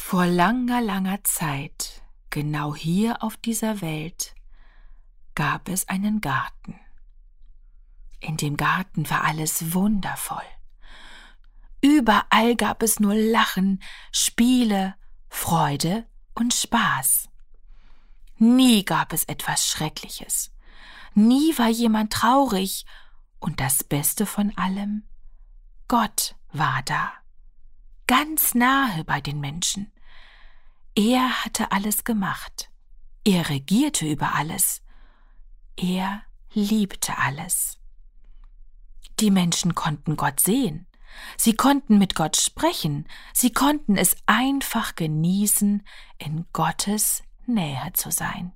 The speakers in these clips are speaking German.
Vor langer, langer Zeit, genau hier auf dieser Welt, gab es einen Garten. In dem Garten war alles wundervoll. Überall gab es nur Lachen, Spiele, Freude und Spaß. Nie gab es etwas Schreckliches. Nie war jemand traurig. Und das Beste von allem: Gott war da, ganz nahe bei den Menschen. Er hatte alles gemacht. Er regierte über alles. Er liebte alles. Die Menschen konnten Gott sehen. Sie konnten mit Gott sprechen. Sie konnten es einfach genießen, in Gottes Nähe zu sein.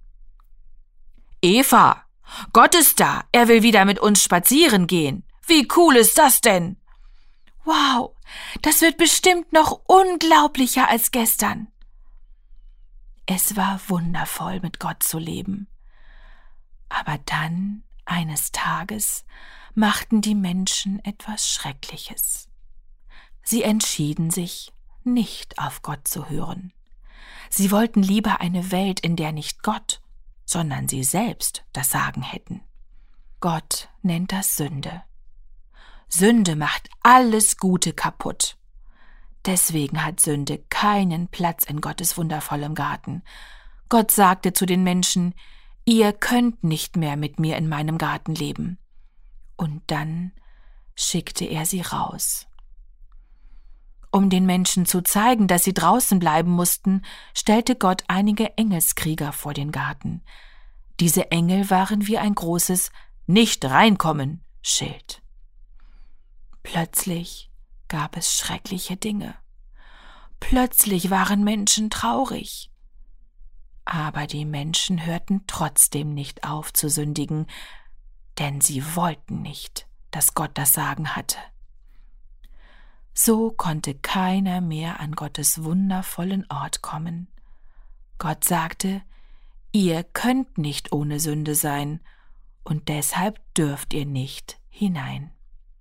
Eva, Gott ist da. Er will wieder mit uns spazieren gehen. Wie cool ist das denn? Wow, das wird bestimmt noch unglaublicher als gestern. Es war wundervoll, mit Gott zu leben. Aber dann, eines Tages, machten die Menschen etwas Schreckliches. Sie entschieden sich, nicht auf Gott zu hören. Sie wollten lieber eine Welt, in der nicht Gott, sondern sie selbst das Sagen hätten. Gott nennt das Sünde. Sünde macht alles Gute kaputt. Deswegen hat Sünde keinen Platz in Gottes wundervollem Garten. Gott sagte zu den Menschen: Ihr könnt nicht mehr mit mir in meinem Garten leben. Und dann schickte er sie raus. Um den Menschen zu zeigen, dass sie draußen bleiben mussten, stellte Gott einige Engelskrieger vor den Garten. Diese Engel waren wie ein großes Nicht-reinkommen-Schild. Plötzlich gab es schreckliche Dinge. Plötzlich waren Menschen traurig. Aber die Menschen hörten trotzdem nicht auf zu sündigen, denn sie wollten nicht, dass Gott das Sagen hatte. So konnte keiner mehr an Gottes wundervollen Ort kommen. Gott sagte: Ihr könnt nicht ohne Sünde sein, und deshalb dürft ihr nicht hinein.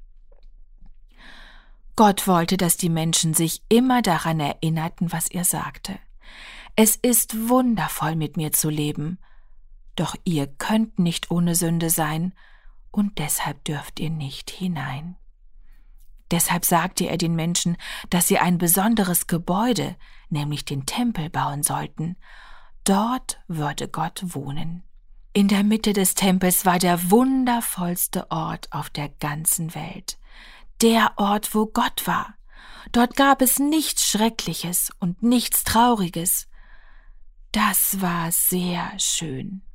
Gott wollte, dass die Menschen sich immer daran erinnerten, was er sagte. Es ist wundervoll, mit mir zu leben, doch ihr könnt nicht ohne Sünde sein, und deshalb dürft ihr nicht hinein. Deshalb sagte er den Menschen, dass sie ein besonderes Gebäude, nämlich den Tempel, bauen sollten. Dort würde Gott wohnen. In der Mitte des Tempels war der wundervollste Ort auf der ganzen Welt. Der Ort, wo Gott war. Dort gab es nichts Schreckliches und nichts Trauriges. Das war sehr schön.